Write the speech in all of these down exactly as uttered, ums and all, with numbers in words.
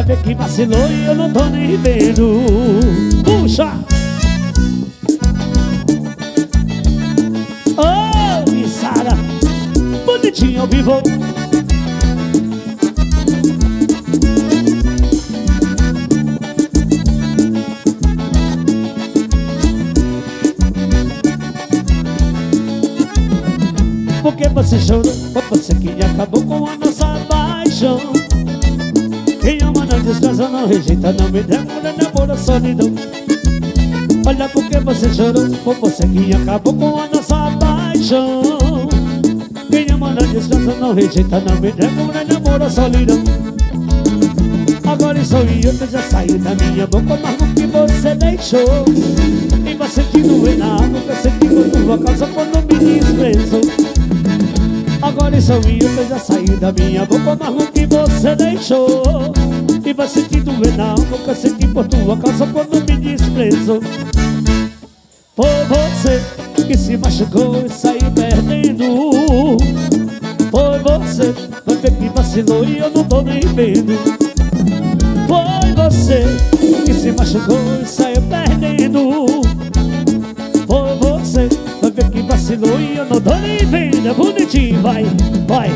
ver que vacilou e eu não tô nem vendo. Puxa! Oh, Missara, bonitinho ao vivo. Porque você chorou, foi você que acabou com a nossa paixão. Quem ama não despreza, não rejeita, não me demora, namora solidão. Olha porque você chorou, foi você que acabou com a nossa paixão. Quem ama não despreza, não rejeita, não me demora, namora solidão. Agora sou eu que já saiu da minha boca, mas o que você deixou. E você que não vê na água, que eu sei que foi tua causa quando me desprezou. Agora sou eu que já saiu da minha boca, mas o que você deixou. E vai sentindo ver na alma que eu senti por tua causa quando me desprezou. Foi você que se machucou e saiu perdendo. Foi você, vai ver que vacilou e eu não tô nem vendo. Foi você que se machucou e saiu perdendo. Foi você, vai ver que vacilou e eu não tô nem vendo. É bonitinho, vai, vai.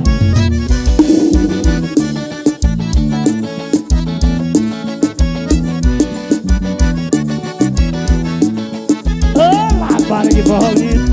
Olá, para de bolinha.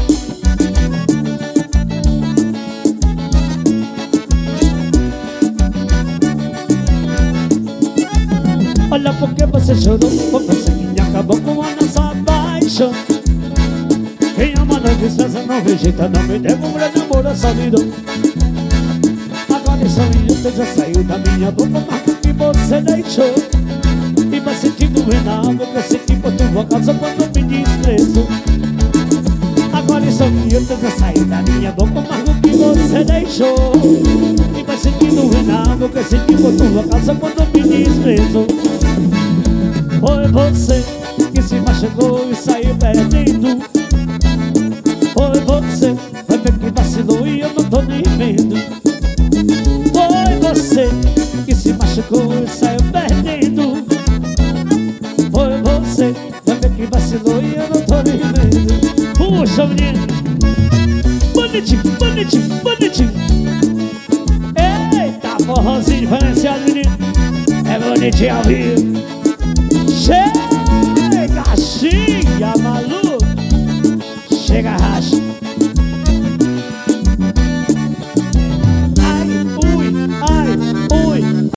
Olha porque você chorou, foi você que acabou com a nossa paixão. Quem ama não despreza, não rejeita, não me demora, namora solidão. Agora sou eu que já saiu da minha boca, mas o que você deixou. E vai sentindo ver na água que eu senti por tua causa quando me desprezou. Agora sou eu que já saiu da minha boca, mas o que você deixou. E vai sentindo ver na água que eu senti por tua causa quando me desprezou. Foi você que se machucou e saiu perdendo. Foi você, vai ver que vacilou e eu não tô nem vendo. Foi você que se machucou e saiu perdendo. Foi você, vai ver que vacilou e eu não tô nem vendo. Puxa, menino, bonitinho, bonitinho, bonitinho. Eita, forrozinho diferenciado, menino. É bonitinho ao vivo.